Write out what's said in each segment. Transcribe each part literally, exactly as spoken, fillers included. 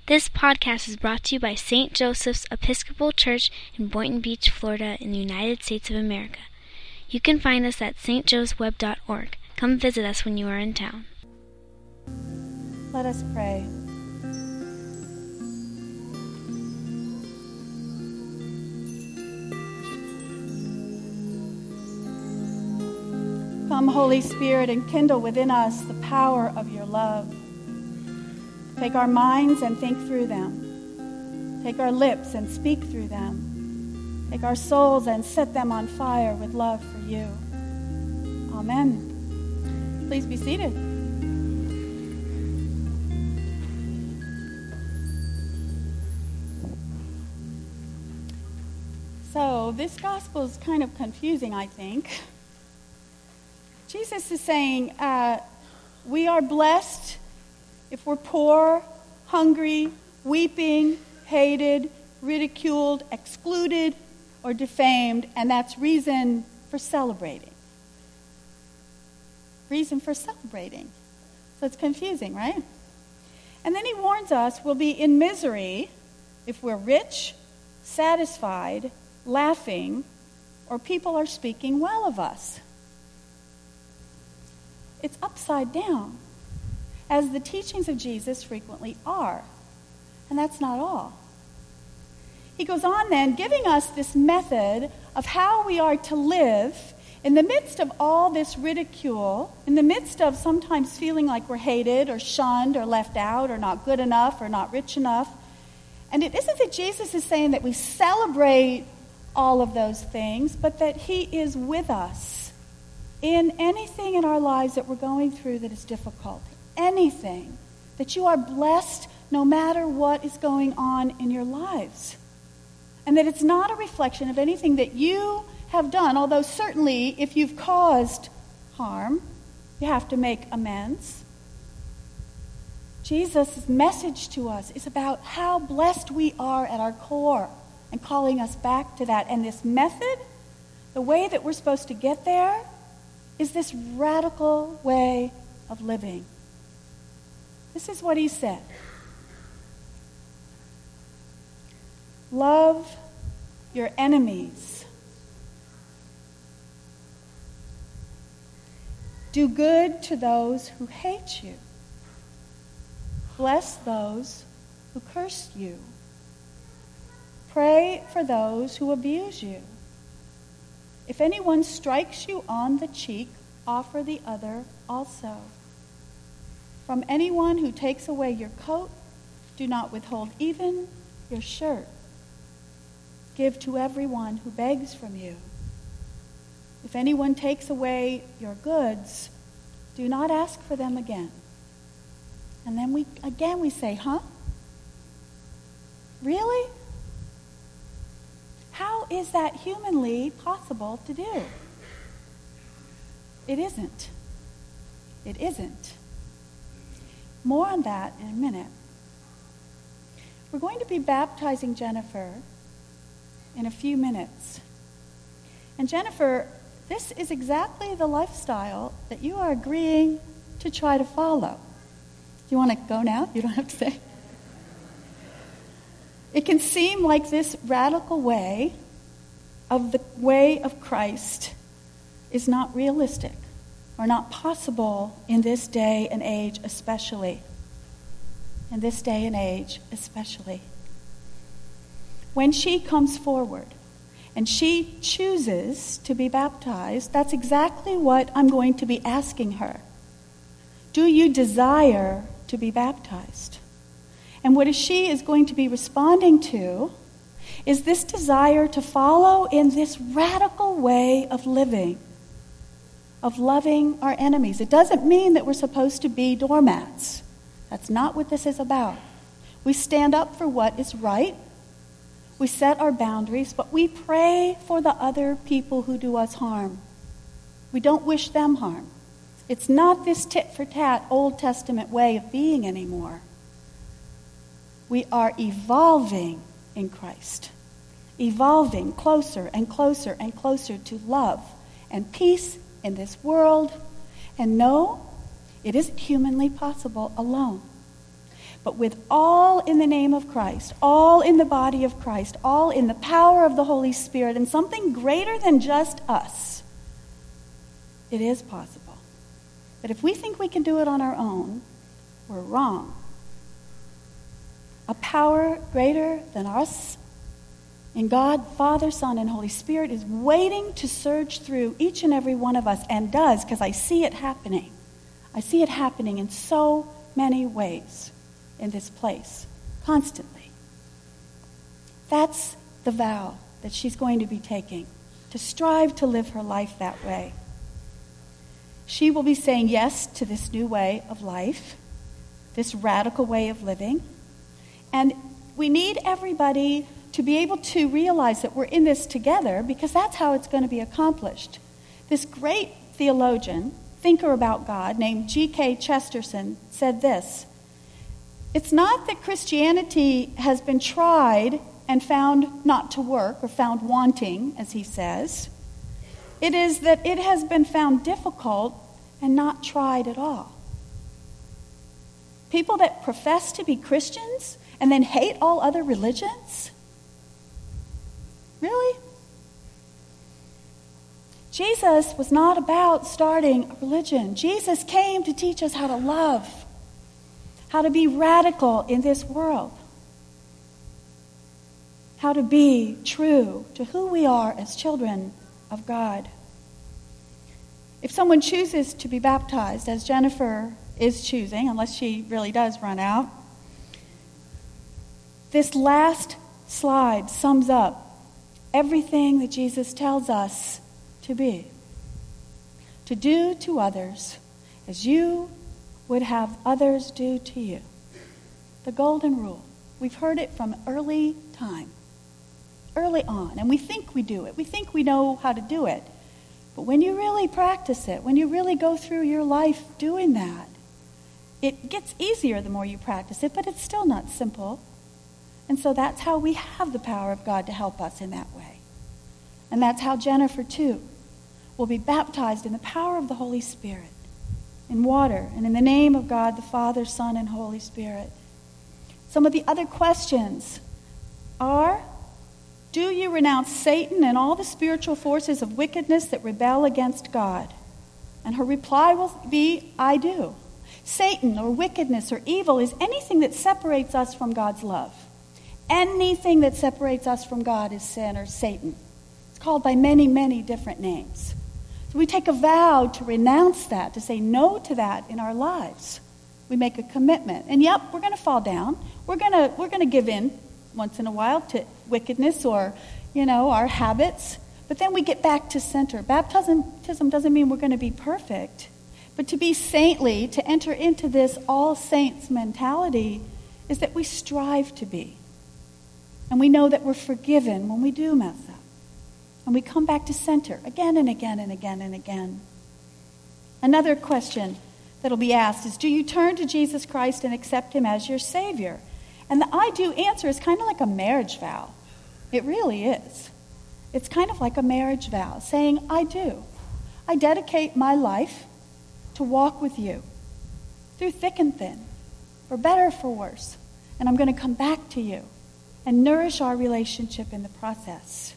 This podcast is brought to you by Saint Joseph's Episcopal Church in Boynton Beach, Florida, in the United States of America. You can find us at s t joes web dot org. Come visit us when you are in town. Let us pray. Come, Holy Spirit, and kindle within us the power of your love. Take our minds and think through them. Take our lips and speak through them. Take our souls and set them on fire with love for you. Amen. Please be seated. So, this gospel is kind of confusing, I think. Jesus is saying, uh, we are blessed if we're poor, hungry, weeping, hated, ridiculed, excluded, or defamed, and that's reason for celebrating. Reason for celebrating. So it's confusing, right? And then he warns us we'll be in misery if we're rich, satisfied, laughing, or people are speaking well of us. It's upside down, as the teachings of Jesus frequently are. And that's not all. He goes on then, giving us this method of how we are to live in the midst of all this ridicule, in the midst of sometimes feeling like we're hated or shunned or left out or not good enough or not rich enough. And it isn't that Jesus is saying that we celebrate all of those things, but that he is with us in anything in our lives that we're going through that is difficult. Anything. That you are blessed no matter what is going on in your lives. And that it's not a reflection of anything that you have done, although certainly if you've caused harm, you have to make amends. Jesus' message to us is about how blessed we are at our core and calling us back to that. And this method, the way that we're supposed to get there, is this radical way of living. This is what he said. Love your enemies. Do good to those who hate you. Bless those who curse you. Pray for those who abuse you. If anyone strikes you on the cheek, offer the other also. From anyone who takes away your coat, do not withhold even your shirt. Give to everyone who begs from you. If anyone takes away your goods, do not ask for them again. And then we again we say, huh? Really? How is that humanly possible to do? It isn't. It isn't. More on that in a minute. We're going to be baptizing Jennifer in a few minutes. And Jennifer, this is exactly the lifestyle that you are agreeing to try to follow. Do you want to go now? You don't have to say. It can seem like this radical way of the way of Christ is not realistic or not possible in this day and age especially. In this day and age especially. When she comes forward and she chooses to be baptized, that's exactly what I'm going to be asking her. Do you desire to be baptized? And what she is going to be responding to is this desire to follow in this radical way of living, of loving our enemies. It doesn't mean that we're supposed to be doormats. That's not what this is about. We stand up for what is right. We set our boundaries, but we pray for the other people who do us harm. We don't wish them harm. It's not this tit-for-tat Old Testament way of being anymore. We are evolving in Christ. Evolving closer and closer and closer to love and peace in this world. And no, it isn't humanly possible alone. but with all in the name of Christ, all in the body of Christ, all in the power of the Holy Spirit, and something greater than just us, it is possible. But if we think we can do it on our own, we're wrong. A power greater than us in God, Father, Son, and Holy Spirit is waiting to surge through each and every one of us, and does, because I see it happening. I see it happening in so many ways in this place, constantly. That's the vow that she's going to be taking, to strive to live her life that way. She will be saying yes to this new way of life, this radical way of living. And we need everybody to be able to realize that we're in this together, because that's how it's going to be accomplished. This great theologian, thinker about God, named G K Chesterton, said this: "It's not that Christianity has been tried and found not to work, or found wanting, as he says. It is that it has been found difficult and not tried at all." People that profess to be Christians and then hate all other religions? Really? Jesus was not about starting a religion. Jesus came to teach us how to love, how to be radical in this world, how to be true to who we are as children of God. If someone chooses to be baptized, as Jennifer is choosing, unless she really does run out, this last slide sums up everything that Jesus tells us to be. To do to others as you would have others do to you. The golden rule. We've heard it from early time, early on, and we think we do it. We think we know how to do it. But when you really practice it, when you really go through your life doing that, it gets easier the more you practice it, but it's still not simple. And so that's how we have the power of God to help us in that way. And that's how Jennifer, too, will be baptized in the power of the Holy Spirit, in water, and in the name of God, the Father, Son, and Holy Spirit. Some of the other questions are: do you renounce Satan and all the spiritual forces of wickedness that rebel against God? And her reply will be, I do. Satan or wickedness or evil is anything that separates us from God's love. Anything that separates us from God is sin or Satan. It's called by many, many different names. So we take a vow to renounce that, to say no to that in our lives. We make a commitment. And yep, we're going to fall down. We're going to we're going to give in once in a while to wickedness or, you know, our habits. But then we get back to center. Baptism doesn't mean we're going to be perfect. But to be saintly, to enter into this all saints mentality, is that we strive to be. And we know that we're forgiven when we do mess up. And we come back to center again and again and again and again. Another question that'll be asked is, do you turn to Jesus Christ and accept him as your Savior? And the I do answer is kind of like a marriage vow. It really is. It's kind of like a marriage vow, saying, I do. I dedicate my life to walk with you through thick and thin, for better or for worse. And I'm going to come back to you and nourish our relationship in the process.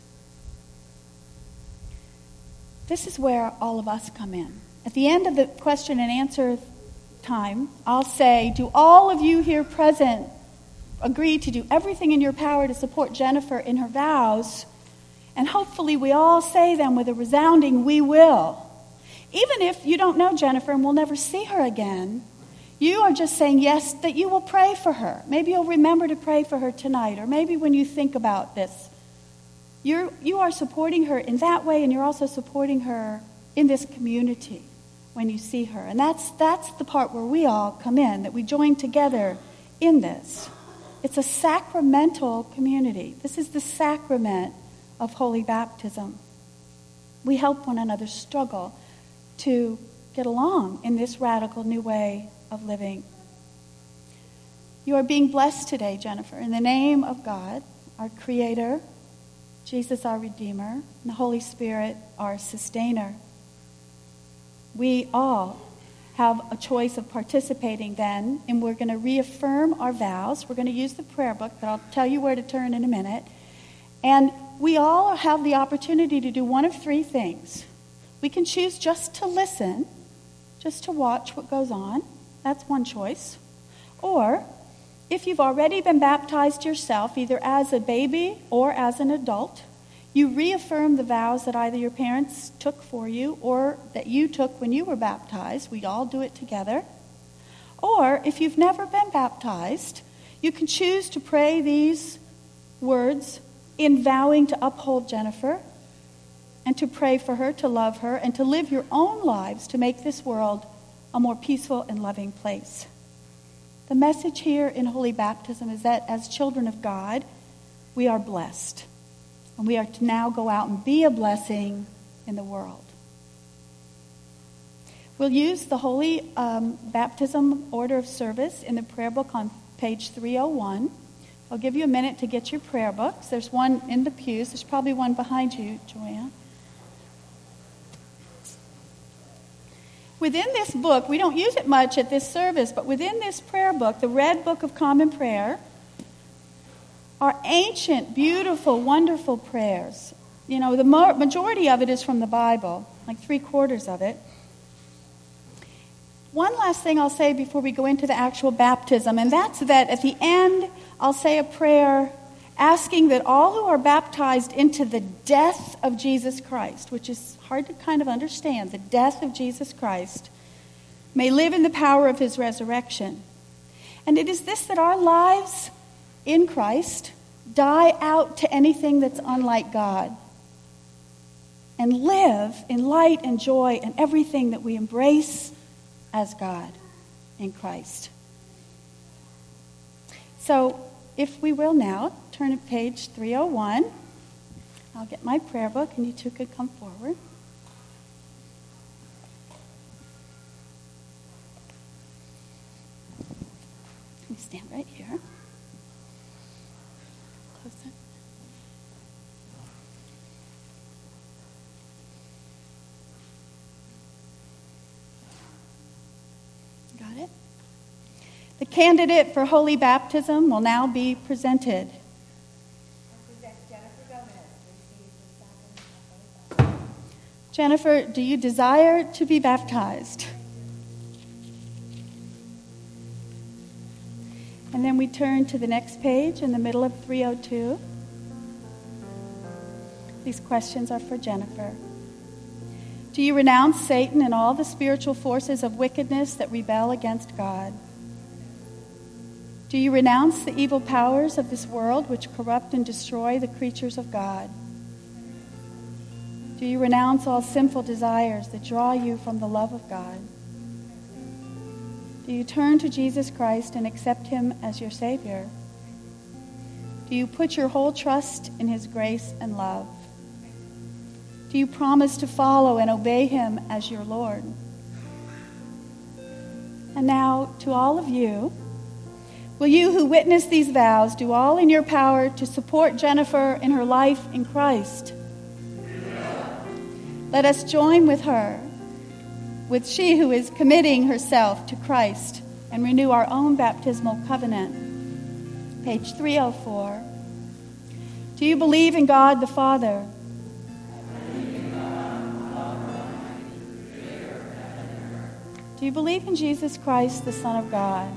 This is where all of us come in. At the end of the question and answer time, I'll say, do all of you here present agree to do everything in your power to support Jennifer in her vows? And hopefully we all say them with a resounding, we will. Even if you don't know Jennifer and will never see her again, you are just saying yes, that you will pray for her. Maybe you'll remember to pray for her tonight, or maybe when you think about this, you're, you are supporting her in that way, and you're also supporting her in this community when you see her. And that's, that's the part where we all come in, that we join together in this. It's a sacramental community. This is the sacrament of holy baptism. We help one another struggle to get along in this radical new way of living. You are being blessed today, Jennifer, in the name of God, our Creator, Jesus, our Redeemer, and the Holy Spirit, our Sustainer. We all have a choice of participating then, and we're going to reaffirm our vows. We're going to use the prayer book, but I'll tell you where to turn in a minute. And we all have the opportunity to do one of three things. We can choose just to listen, just to watch what goes on. That's one choice. Or, if you've already been baptized yourself, either as a baby or as an adult, you reaffirm the vows that either your parents took for you or that you took when you were baptized. We all do it together. Or, if you've never been baptized, you can choose to pray these words in vowing to uphold Jennifer and to pray for her, to love her, and to live your own lives to make this world a more peaceful and loving place. The message here in Holy Baptism is that as children of God, we are blessed. And we are to now go out and be a blessing in the world. We'll use the Holy um, Baptism Order of Service in the prayer book on page three oh one. I'll give you a minute to get your prayer books. There's one in the pews. There's probably one behind you, Joanne. Within this book, we don't use it much at this service, but within this prayer book, the Red Book of Common Prayer, are ancient, beautiful, wonderful prayers. You know, the majority of it is from the Bible, like three quarters of it. One last thing I'll say before we go into the actual baptism, and that's that at the end, I'll say a prayer asking that all who are baptized into the death of Jesus Christ, which is hard to kind of understand, the death of Jesus Christ, may live in the power of his resurrection. And it is this, that our lives in Christ die out to anything that's unlike God and live in light and joy and everything that we embrace as God in Christ. So, if we will now, turn to page three oh one. I'll get my prayer book and you two could come forward. Let me stand right here. Close it. Got it? The candidate for holy baptism will now be presented. Jennifer, do you desire to be baptized? And then we turn to the next page in the middle of three oh two. These questions are for Jennifer. Do you renounce Satan and all the spiritual forces of wickedness that rebel against God? Do you renounce the evil powers of this world which corrupt and destroy the creatures of God? Do you renounce all sinful desires that draw you from the love of God? Do you turn to Jesus Christ and accept him as your Savior? Do you put your whole trust in his grace and love? Do you promise to follow and obey him as your Lord? And now, to all of you, will you who witness these vows do all in your power to support Jennifer in her life in Christ? Let us join with her, with she who is committing herself to Christ, and renew our own baptismal covenant. Page three oh four. Do you believe in God the Father? Do you believe in Jesus Christ, the Son of God?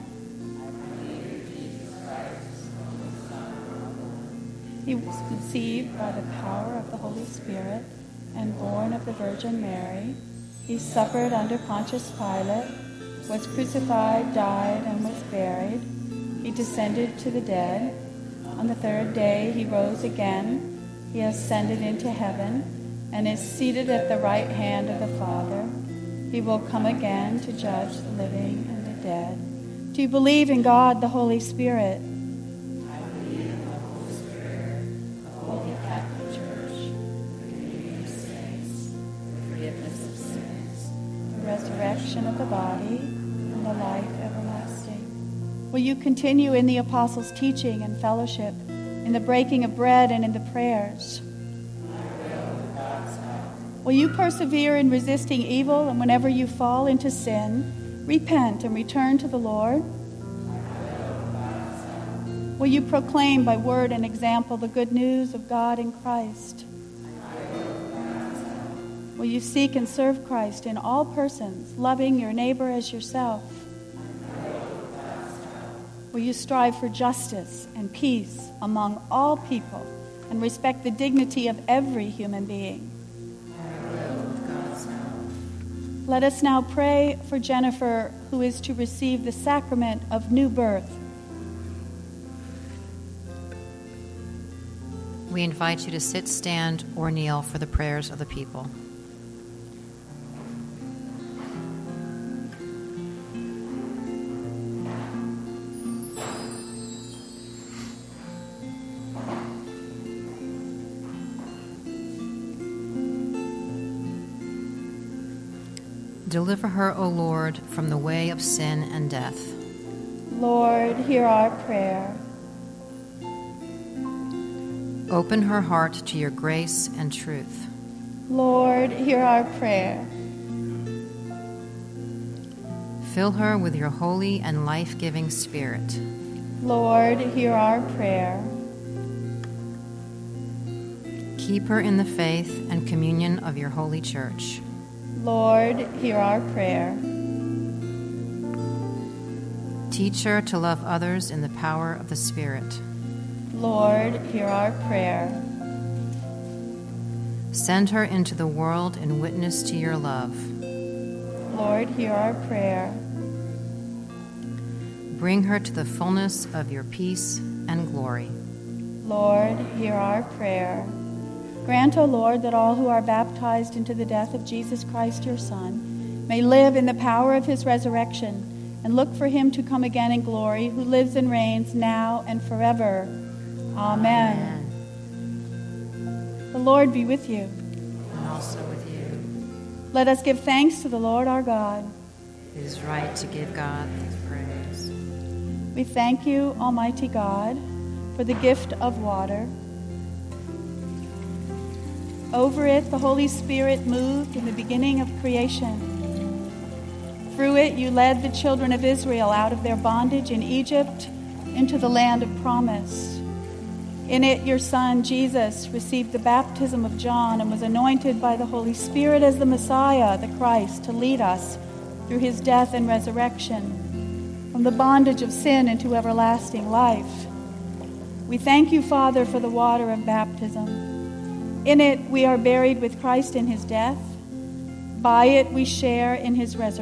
He was conceived by the power of the Holy Spirit and born of the Virgin Mary. He suffered under Pontius Pilate, was crucified, died, and was buried. He descended to the dead. On the third day he rose again. He ascended into heaven and is seated at the right hand of the Father. He will come again to judge the living and the dead. Do you believe in God, the Holy Spirit? I believe in the Holy Spirit, the Holy Catholic Church, the communion of saints, the forgiveness of sins, The resurrection of the body, and the life everlasting. Will you continue in the apostles' teaching and fellowship, in the breaking of bread and in the prayers? Will you persevere in resisting evil, and whenever you fall into sin, Repent and return to the Lord. Will you proclaim by word and example the good news of God in Christ? Will you seek and serve Christ in all persons, loving your neighbor as yourself? Will you strive for justice and peace among all people and respect the dignity of every human being? Let us now pray for Jennifer, who is to receive the sacrament of new birth. We invite you to sit, stand, or kneel for the prayers of the people. Deliver her, O Lord, from the way of sin and death. Lord, hear our prayer. Open her heart to your grace and truth. Lord, hear our prayer. Fill her with your holy and life-giving Spirit. Lord, hear our prayer. Keep her in the faith and communion of your holy church. Lord, hear our prayer. Teach her to love others in the power of the Spirit. Lord, hear our prayer. Send her into the world in witness to your love. Lord, hear our prayer. Bring her to the fullness of your peace and glory. Lord, hear our prayer. Grant, O Lord, that all who are baptized into the death of Jesus Christ, your Son, may live in the power of his resurrection and look for him to come again in glory, who lives and reigns now and forever. Amen. Amen. The Lord be with you. And also with you. Let us give thanks to the Lord our God. It is right to give God praise. We thank you, Almighty God, for the gift of water. Over it, the Holy Spirit moved in the beginning of creation. Through it, you led the children of Israel out of their bondage in Egypt into the land of promise. In it, your Son, Jesus, received the baptism of John and was anointed by the Holy Spirit as the Messiah, the Christ, to lead us through his death and resurrection from the bondage of sin into everlasting life. We thank you, Father, for the water of baptism. In it, we are buried with Christ in his death. By it, we share in his resurrection.